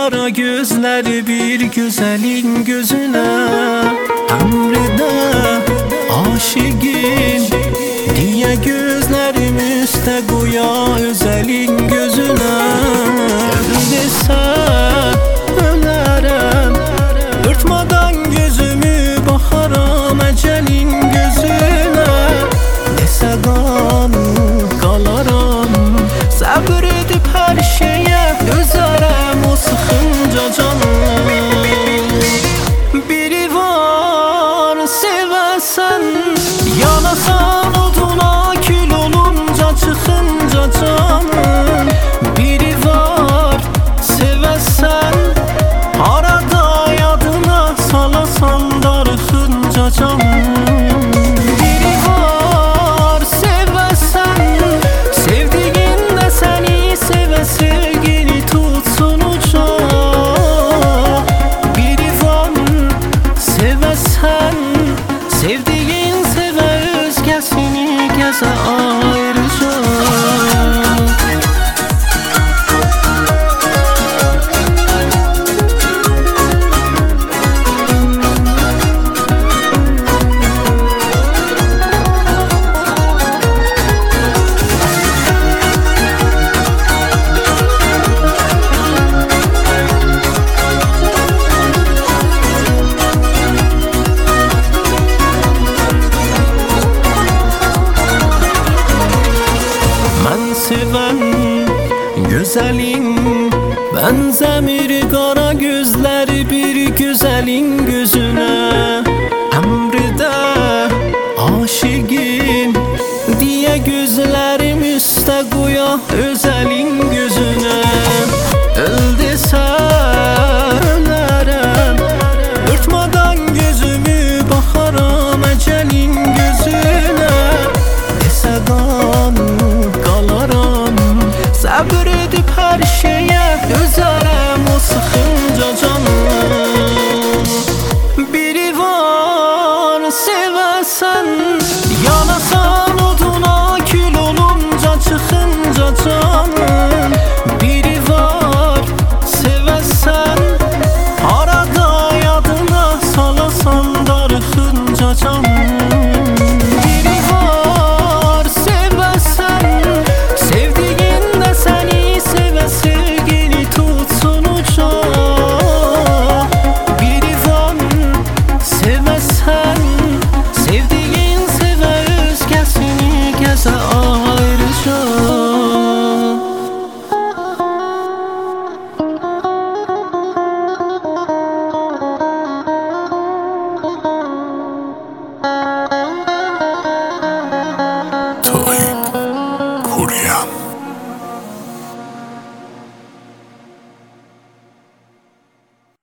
kara gözleri bir güzelin gözüne. Emride aşıkın diye gözlerim üste koya özelin gözüne. Öldürsen ölerim, örtmadan gözümü bakaram ecelin gözüne. Dese kalaram, sabır edip her şeye dözerem o sıkınca canım. Biri var seversen, yanasan oduna kül olunca çıkınca canım. Biri var seversen, arada yadına salasan darıkınca canım. Biri var seversen, sevdiğin de seni seve sevgini tutsun uca. Biri var seversen, sevdiğin seve özgesini geze ayrıca. Seven güzelim benzemir kara gözleri bir güzelin gözüne.